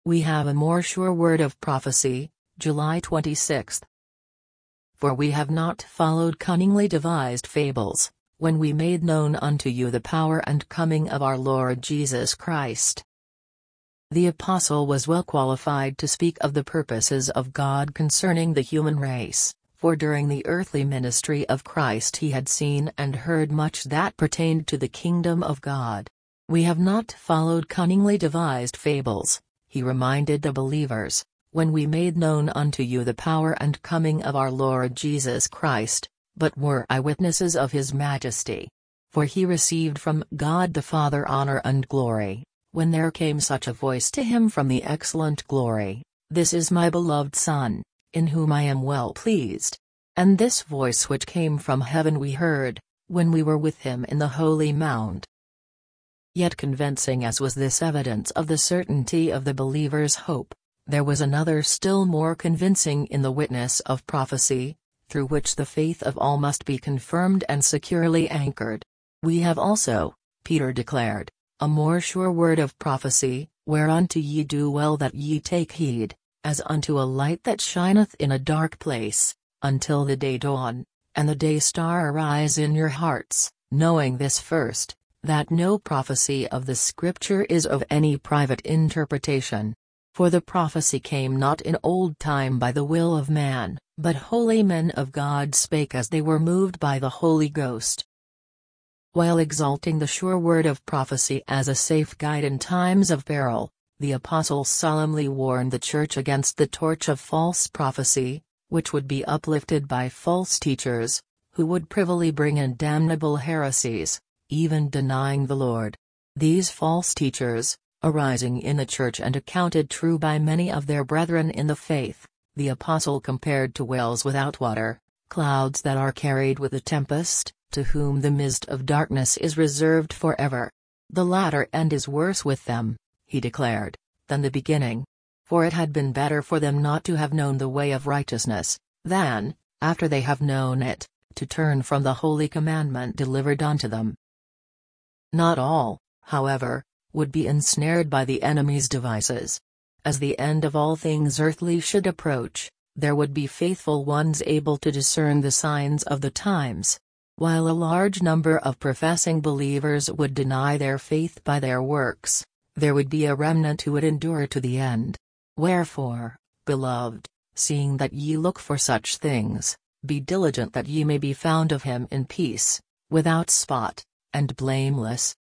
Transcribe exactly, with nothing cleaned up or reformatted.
We have a more sure word of prophecy, July twenty-sixth. For we have not followed cunningly devised fables, when we made known unto you the power and coming of our Lord Jesus Christ. The apostle was well qualified to speak of the purposes of God concerning the human race, for during the earthly ministry of Christ he had seen and heard much that pertained to the kingdom of God. We have not followed cunningly devised fables, he reminded the believers, when we made known unto you the power and coming of our Lord Jesus Christ, but were eyewitnesses of his majesty. For he received from God the Father honor and glory, when there came such a voice to him from the excellent glory, This is my beloved Son, in whom I am well pleased. And this voice which came from heaven we heard, when we were with him in the holy mount. Yet convincing as was this evidence of the certainty of the believer's hope, there was another still more convincing in the witness of prophecy, through which the faith of all must be confirmed and securely anchored. We have also, Peter declared, a more sure word of prophecy, whereunto ye do well that ye take heed, as unto a light that shineth in a dark place, until the day dawn, and the day star arise in your hearts, knowing this first, that no prophecy of the Scripture is of any private interpretation. For the prophecy came not in old time by the will of man, but holy men of God spake as they were moved by the Holy Ghost. While exalting the sure word of prophecy as a safe guide in times of peril, the apostle solemnly warned the church against the torch of false prophecy, which would be uplifted by false teachers, who would privily bring in damnable heresies, even denying the Lord. These false teachers, arising in the church and accounted true by many of their brethren in the faith, the apostle compared to wells without water, clouds that are carried with a tempest, to whom the mist of darkness is reserved forever. The latter end is worse with them, he declared, than the beginning. For it had been better for them not to have known the way of righteousness, than, after they have known it, to turn from the holy commandment delivered unto them. Not all, however, would be ensnared by the enemy's devices. As the end of all things earthly should approach, there would be faithful ones able to discern the signs of the times, while a large number of professing believers would deny their faith by their works. There would be a remnant who would endure to the end. Wherefore, beloved, seeing that ye look for such things, be diligent that ye may be found of him in peace, without spot, and blameless,